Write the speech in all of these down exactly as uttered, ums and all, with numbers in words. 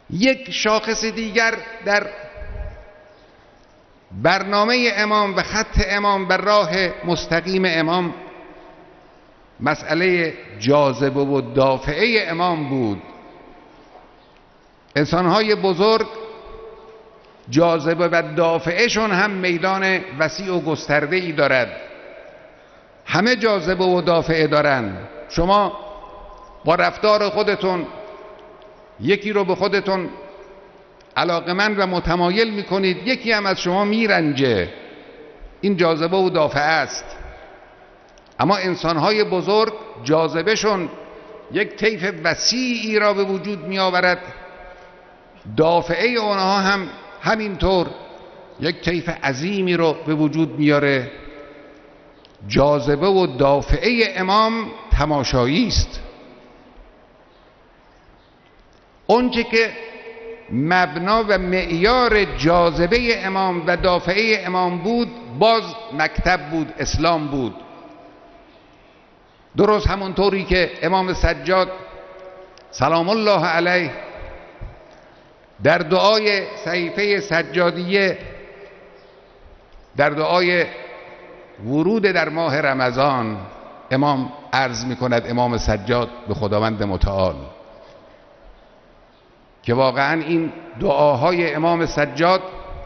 یک شاخص دیگر در برنامه امام و خط امام بر راه مستقیم امام مسئله جاذبه و دافعه امام بود. انسانهای بزرگ جاذبه و دافعهشون هم میدان وسیع و گسترده‌ای دارد. همه جاذبه و دافعه دارند. شما با رفتار خودتون یکی رو به خودتون علاقمند و متمایل میکنید، یکی هم از شما میرنجه. این جاذبه و دافعه است. اما انسانهای بزرگ جاذبهشون یک طیف وسیعی را به وجود می آورد، دافعه اونها هم همینطور یک طیف عظیمی رو به وجود میاره. جاذبه و دافعه امام تماشایی است. اونچه که مبنا و معیار جاذبه امام و دافعه امام بود باز مکتب بود، اسلام بود. درست همونطوری که امام سجاد سلام الله علیه در دعای صحیفه سجادیه، در دعای ورود در ماه رمضان، امام عرض می کند، امام سجاد به خداوند متعال، که واقعا این دعاهای امام سجاد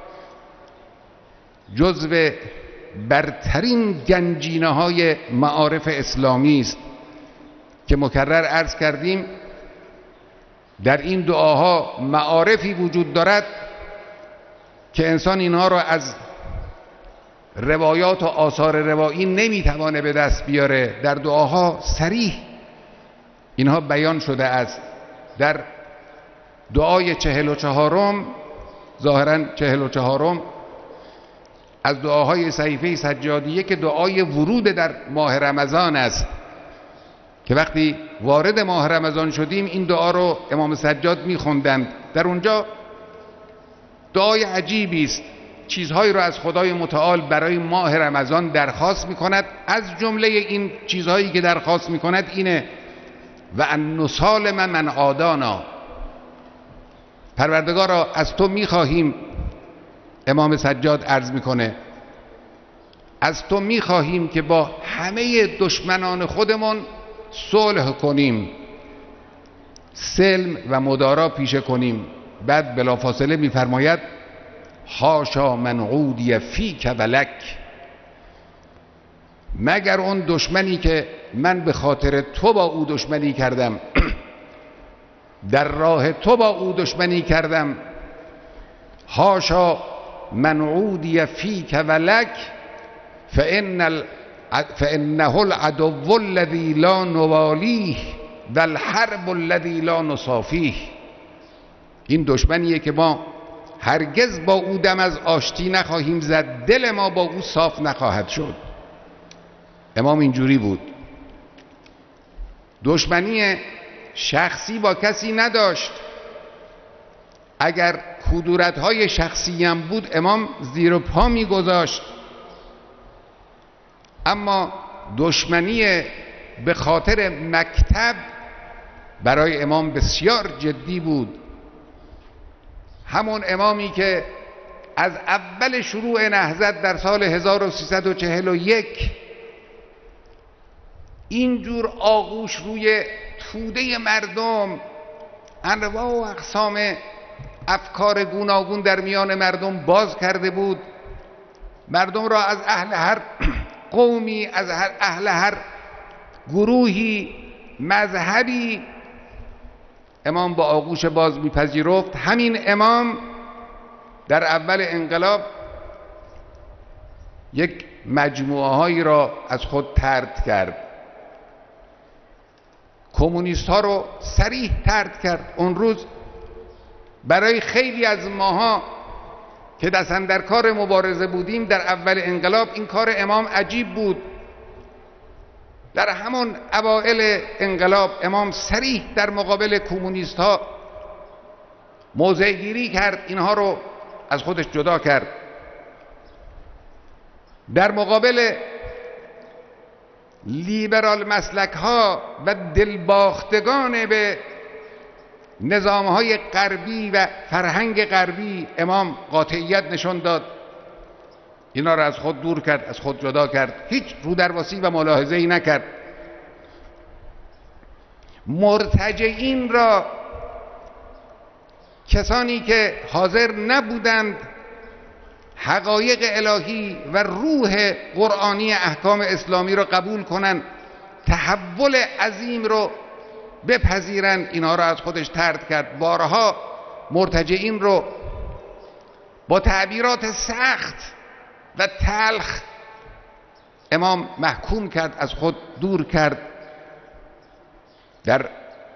جزو برترین گنجینه های معارف اسلامی است که مکرر عرض کردیم. در این دعاها معارفی وجود دارد که انسان اینها را از روایات و آثار روایی نمیتوانه به دست بیاره. در دعاها صریح اینها بیان شده است. در دعای چهل و چهارم، ظاهرا چهل و چهارم از دعاهای صحیفه سجادیه که دعای ورود در ماه رمضان است، که وقتی وارد ماه رمضان شدیم این دعا رو امام سجاد میخوندند. در اونجا دعای عجیبی است، چیزهایی رو از خدای متعال برای ماه رمضان درخواست میکند. از جمله این چیزهایی که درخواست میکند اینه: و ان نسالم من عادانا. پروردگارا از تو میخواهیم، امام سجاد عرض میکنه، از تو میخواهیم که با همه دشمنان خودمون صلح کنیم، سلم و مدارا پیشه کنیم. بعد بلافاصله میفرماید حاشا من عودی فیک و لک، مگر اون دشمنی که من به خاطر تو با او دشمنی کردم، در راه تو با او دشمنی کردم. حاشا من عودی فیک و لک فإن ال... فإنه العدو الذی لا نوالیه و الحرب الذی لا نصافیه. این دشمنیه که ما هرگز با او دم از آشتی نخواهیم زد، دل ما با او صاف نخواهد شد. امام اینجوری بود، دشمنی شخصی با کسی نداشت. اگر کدورت‌های شخصی هم بود امام زیر پا می‌گذاشت، اما دشمنی به خاطر مکتب برای امام بسیار جدی بود. همون امامی که از اول شروع نهضت در سال هزار و سیصد و چهل و یک اینجور آغوش روی توده مردم، انواع و اقسام افکار گوناگون در میان مردم باز کرده بود، مردم را از اهل هر قومی، از هر اهل هر گروهی، مذهبی امام با آغوش باز میپذیرفت. همین امام در اول انقلاب یک مجموعه هایی را از خود طرد کرد، کمونیست ها رو صریح طرد کرد. اون روز برای خیلی از ماها که دست در کار مبارزه بودیم در اول انقلاب این کار امام عجیب بود. در همون اوائل انقلاب امام صریح در مقابل کمونیست ها موضع گیری کرد، اینها رو از خودش جدا کرد. در مقابل لیبرال مسلک ها و دلباختگان به نظامهای غربی و فرهنگ غربی امام قاطعیت نشان داد، اینا را از خود دور کرد، از خود جدا کرد، هیچ رودرواسی و ملاحظه‌ای نکرد. مرتجعین را، کسانی که حاضر نبودند حقایق الهی و روح قرآنی احکام اسلامی را قبول کنند، تحول عظیم رو بپذیرند، اینا را از خودش طرد کرد. بارها مرتجعین رو با تعبیرات سخت و تلخ امام محکوم کرد، از خود دور کرد. در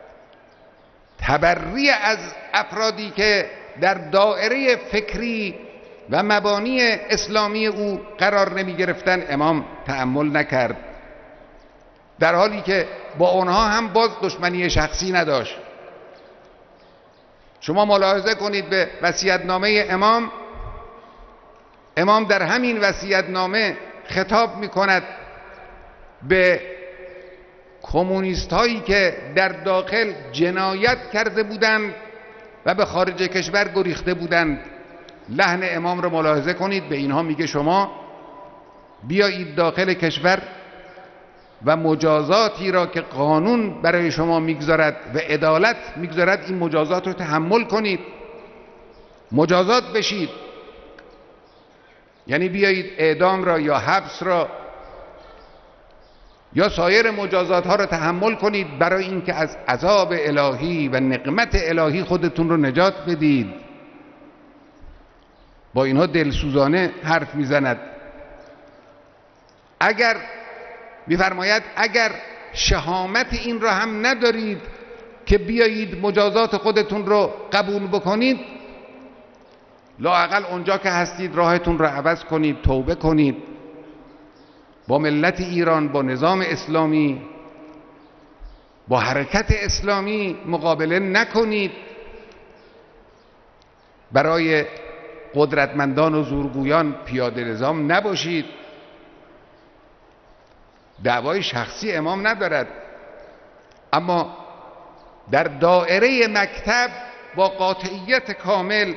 تبری از افرادی که در دایره فکری و مبانی اسلامی او قرار نمی گرفتن امام تأمل نکرد، در حالی که با اونها هم باز دشمنی شخصی نداشت. شما ملاحظه کنید به وصیت‌نامه امام، امام در همین وصیت‌نامه خطاب می کند به کمونیست هایی که در داخل جنایت کرده بودند و به خارج کشور گریخته بودند. لحن امام رو ملاحظه کنید، به اینها میگه شما بیایید داخل کشور و مجازاتی را که قانون برای شما میگذارد و عدالت میگذارد، این مجازات رو تحمل کنید، مجازات بشید. یعنی بیایید اعدام را یا حبس را یا سایر مجازات ها را تحمل کنید برای اینکه از عذاب الهی و نقمت الهی خودتون رو نجات بدید. با اینها دلسوزانه حرف میزند. اگر میفرماید اگر شهامت این را هم ندارید که بیایید مجازات خودتون رو قبول بکنید، لااقل اونجا که هستید راهتون رو عوض کنید، توبه کنید، با ملت ایران، با نظام اسلامی، با حرکت اسلامی مقابله نکنید، برای قدرتمندان و زورگویان پیاده نظام نباشید. دعوای شخصی امام ندارد، اما در دائره مکتب با قاطعیت کامل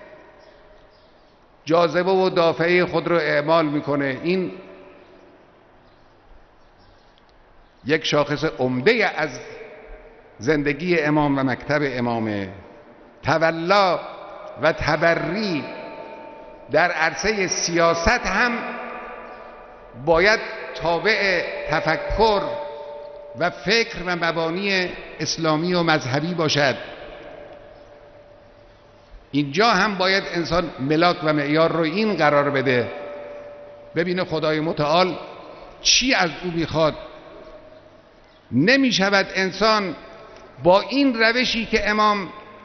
جاذبه و دافعه خود رو اعمال میکنه. این یک شاخص عمده از زندگی امام و مکتب امامه. تولا و تبری در عرصه سیاست هم باید تابع تفکر و فکر و مبانی اسلامی و مذهبی باشد. اینجا هم باید انسان ملاک و معیار رو این قرار بده، ببینه خدای متعال چی از او میخواد. نمی شود انسان با این روشی که امام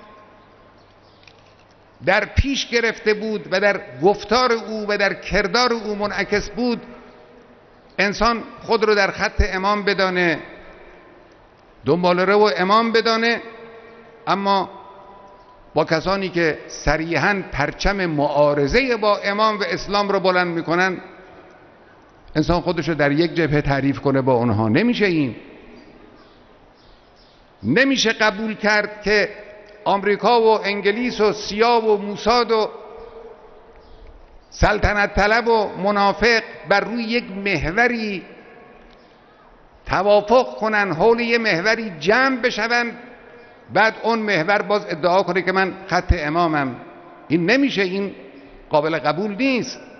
در پیش گرفته بود و در گفتار او و در کردار او منعکس بود، انسان خود رو در خط امام بدانه، دنبال رو امام بدانه، اما با کسانی که صریحاً پرچم معارضه با امام و اسلام رو بلند میکنن، انسان خودش رو در یک جبهه تعریف کنه با اونها. نمیشه. این نمیشه قبول کرد که آمریکا و انگلیس و سیا و موساد و سلطنت طلب و منافق بر روی یک محوری توافق کنن، حول یک محوری جمع بشون، بعد اون محور باز ادعا کنه که من خط امامم. این نمیشه، این قابل قبول نیست.